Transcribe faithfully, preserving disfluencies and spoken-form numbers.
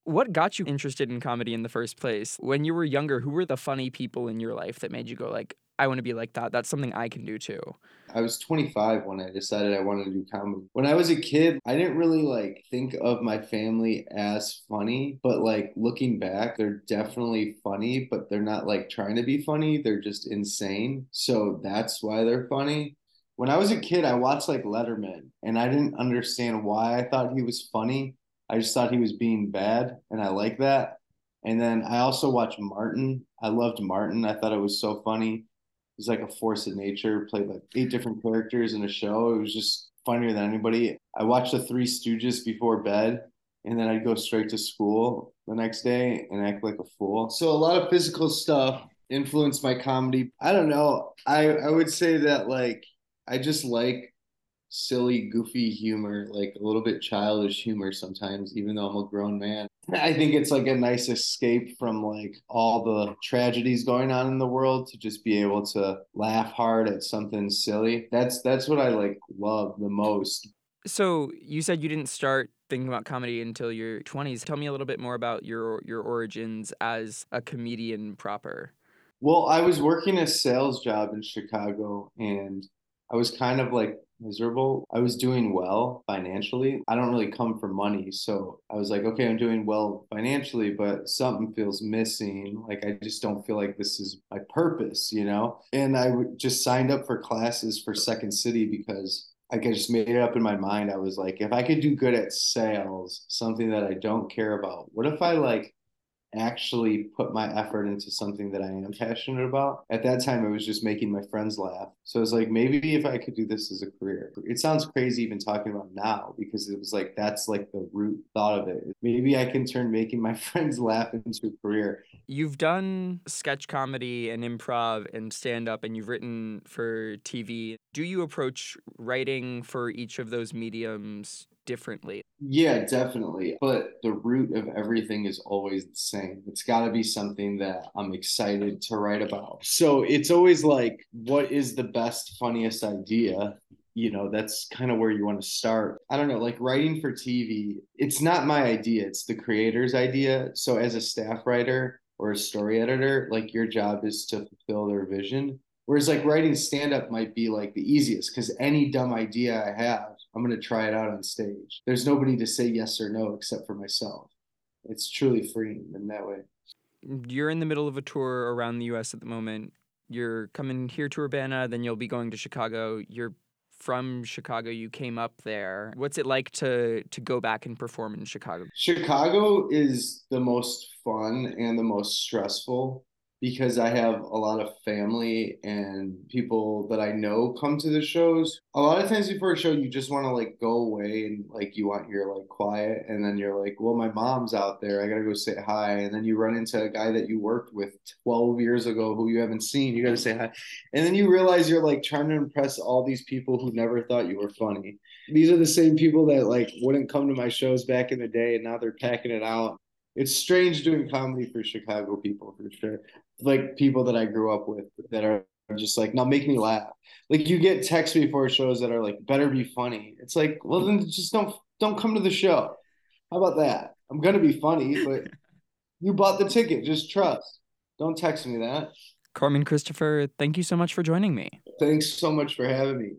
What got you interested in comedy in the first place? When you were younger, who were the funny people in your life that made you go like, I want to be like that. That's something I can do too. I was twenty-five when I decided I wanted to do comedy. When I was a kid, I didn't really like think of my family as funny, but like looking back, they're definitely funny, but they're not like trying to be funny. They're just insane. So that's why they're funny. When I was a kid, I watched like Letterman and I didn't understand why I thought he was funny. I just thought he was being bad and I like that. And then I also watched Martin. I loved Martin. I thought it was so funny. He's like a force of nature, played like eight different characters in a show. It was just funnier than anybody. I watched the Three Stooges before bed, and then I'd go straight to school the next day and act like a fool. So a lot of physical stuff influenced my comedy. I don't know. I I would say that like I just like silly, goofy humor, like a little bit childish humor sometimes, even though I'm a grown man. I think it's like a nice escape from like all the tragedies going on in the world to just be able to laugh hard at something silly. That's that's what I like love the most. So you said you didn't start thinking about comedy until your twenties. Tell me a little bit more about your your origins as a comedian proper. Well, I was working a sales job in Chicago and I was kind of like miserable. I was doing well financially. I don't really come from money. So I was like, okay, I'm doing well financially, but something feels missing. Like I just don't feel like this is my purpose, you know? And I w- just signed up for classes for Second City because I just made it up in my mind. I was like, if I could do good at sales, something that I don't care about, what if I like actually put my effort into something that I am passionate about. At that time, it was just making my friends laugh. So it's like, maybe if I could do this as a career. It sounds crazy even talking about now because it was like, that's like the root thought of it. Maybe I can turn making my friends laugh into a career. You've done sketch comedy and improv and stand up, and you've written for T V. Do you approach writing for each of those mediums differently? Yeah, definitely. But the root of everything is always the same. It's got to be something that I'm excited to write about. So it's always like, what is the best, funniest idea? You know, that's kind of where you want to start. I don't know, like writing for T V, it's not my idea, it's the creator's idea. So as a staff writer or a story editor, like your job is to fulfill their vision. Whereas like writing stand up might be like the easiest because any dumb idea I have, I'm going to try it out on stage. There's nobody to say yes or no except for myself. It's truly freeing in that way. You're in the middle of a tour around the U S at the moment. You're coming here to Urbana, then you'll be going to Chicago. You're from Chicago. You came up there. What's it like to to go back and perform in Chicago? Chicago is the most fun and the most stressful because I have a lot of family and people that I know come to the shows. A lot of times before a show, you just want to like go away and like you want your like quiet. And then you're like, well, my mom's out there. I gotta go say hi. And then you run into a guy that you worked with twelve years ago who you haven't seen. You gotta say hi. And then you realize you're like trying to impress all these people who never thought you were funny. These are the same people that like wouldn't come to my shows back in the day and now they're packing it out. It's strange doing comedy for Chicago people for sure. Like people that I grew up with that are just like, now make me laugh. Like you get texts before shows that are like, better be funny. It's like, well then just don't don't come to the show. How about that? I'm gonna be funny, but you bought the ticket. Just trust. Don't text me that. Carmen Christopher, thank you so much for joining me. Thanks so much for having me.